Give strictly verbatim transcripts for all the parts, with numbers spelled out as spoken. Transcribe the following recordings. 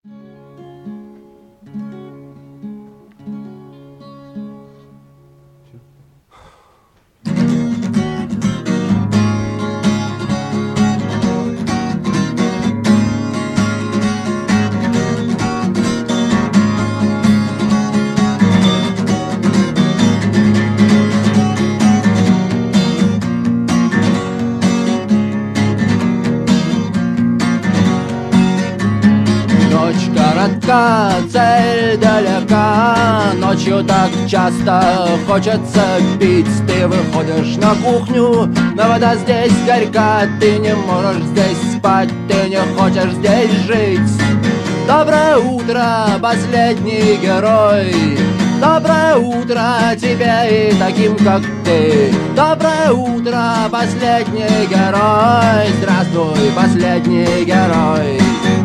Коротка, цель далека. Ночью так часто хочется пить. Ты выходишь на кухню, но вода здесь горька. Ты не можешь здесь спать, ты не хочешь здесь жить. Доброе утро, последний герой. Доброе утро тебе и таким, как ты. Доброе утро, последний герой. Здравствуй, последний герой.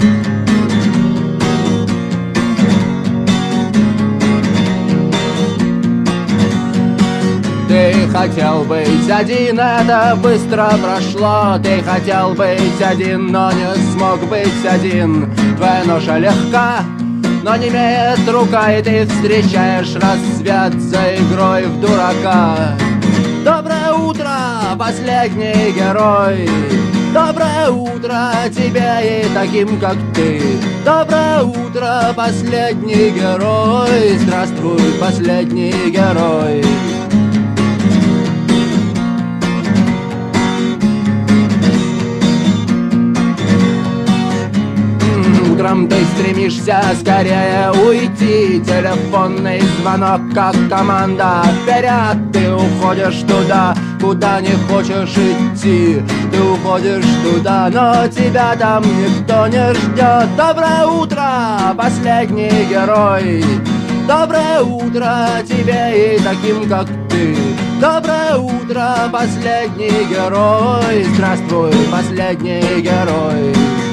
Ты хотел быть один, это быстро прошло. Ты хотел быть один, но не смог быть один. Твоя ноша легка, но не имеет рука. И ты встречаешь рассвет за игрой в дурака. Доброе утро, последний герой. Доброе утро тебе и таким, как ты. Доброе утро, последний герой. Здравствуй, последний герой. Утром ты стремишься скорее уйти. Телефонный звонок, как команда. Вперед ты уходишь туда, куда не хочешь идти. Ты уходишь туда, но тебя там никто не ждет. Доброе утро, последний герой. Доброе утро тебе и таким, как ты. Доброе утро, последний герой. Здравствуй, последний герой.